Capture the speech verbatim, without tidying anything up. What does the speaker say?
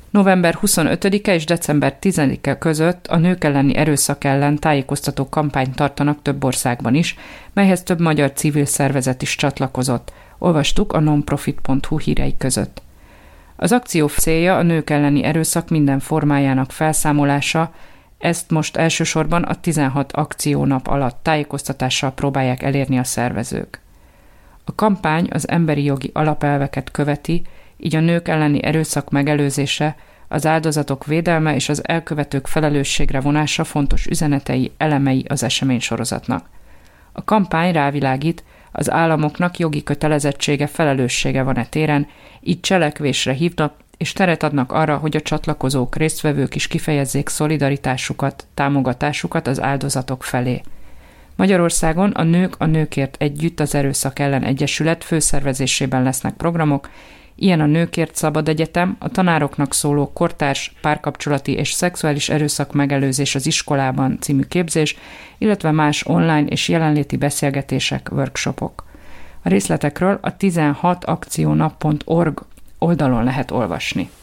November huszonötödike és december tizedike között a nők elleni erőszak ellen tájékoztató kampányt tartanak több országban is, melyhez több magyar civil szervezet is csatlakozott. Olvastuk a nonprofit pont hu hírei között. Az akció célja a nők elleni erőszak minden formájának felszámolása, ezt most elsősorban a tizenhat akciónap alatt tájékoztatással próbálják elérni a szervezők. A kampány az emberi jogi alapelveket követi, így a nők elleni erőszak megelőzése, az áldozatok védelme és az elkövetők felelősségre vonása fontos üzenetei, elemei az eseménysorozatnak. A kampány rávilágít, az államoknak jogi kötelezettsége, felelőssége van e téren, így cselekvésre hívnak, és teret adnak arra, hogy a csatlakozók, résztvevők is kifejezzék szolidaritásukat, támogatásukat az áldozatok felé. Magyarországon a Nők a Nőkért Együtt az Erőszak Ellen Egyesület főszervezésében lesznek programok, ilyen a Nőkért Szabad Egyetem, a tanároknak szóló kortárs, párkapcsolati és szexuális erőszak megelőzés az iskolában című képzés, illetve más online és jelenléti beszélgetések, workshopok. A részletekről a tizenhat akciónap pont org oldalon lehet olvasni.